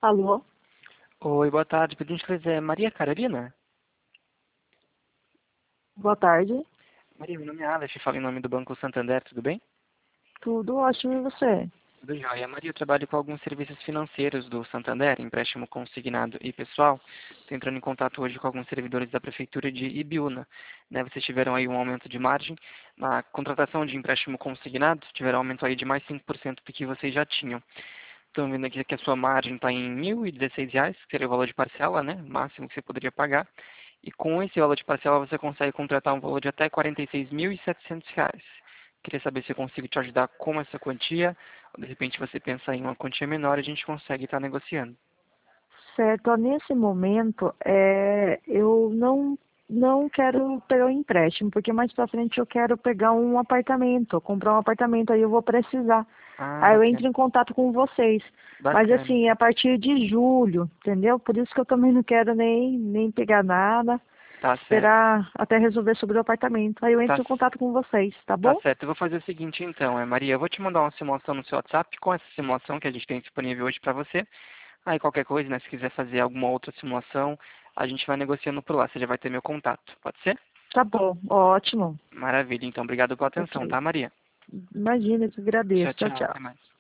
Alô? Oi, boa tarde. Por gentileza, é Maria Carolina? Boa tarde. Maria, meu nome é Alex, falo em nome do Banco Santander, tudo bem? Tudo ótimo e você? Tudo jóia. Maria, eu trabalho com alguns serviços financeiros do Santander, empréstimo consignado e pessoal. Estou entrando em contato hoje com alguns servidores da Prefeitura de Ibiúna. Vocês tiveram aí um aumento de margem. Na contratação de empréstimo consignado, tiveram um aumento aí de mais 5% do que vocês já tinham. Estão vendo aqui que a sua margem está em R$ 1.016, que seria o valor de parcela, né? Máximo que você poderia pagar. E com esse valor de parcela você consegue contratar um valor de até R$ 46.700. Queria saber se eu consigo te ajudar com essa quantia, ou de repente você pensa em uma quantia menor e a gente consegue estar negociando. Certo, nesse momento, eu não quero pegar um empréstimo, porque mais pra frente eu quero pegar um apartamento, comprar um apartamento, aí eu vou precisar. Ah, Aí eu entro bacana. em contato com vocês. Mas Bacana, assim, a então. partir de julho, entendeu? Por isso que eu também não quero nem pegar nada, Tá certo. esperar até resolver sobre o apartamento. Aí eu Tá, entro em contato com vocês, tá tá bom? certo. Eu vou fazer o seguinte então, Maria, eu vou te mandar uma simulação no seu WhatsApp com essa simulação que a gente tem disponível hoje para você. Aí qualquer coisa, né, se quiser fazer alguma outra simulação, a gente vai negociando por lá. Você já vai ter meu contato. Pode ser? Tá bom, ótimo. Maravilha. Então, obrigado pela atenção, Ok. tá, Maria? Imagina, eu que Tchau, agradeço. Tchau, tchau. tchau. Até mais.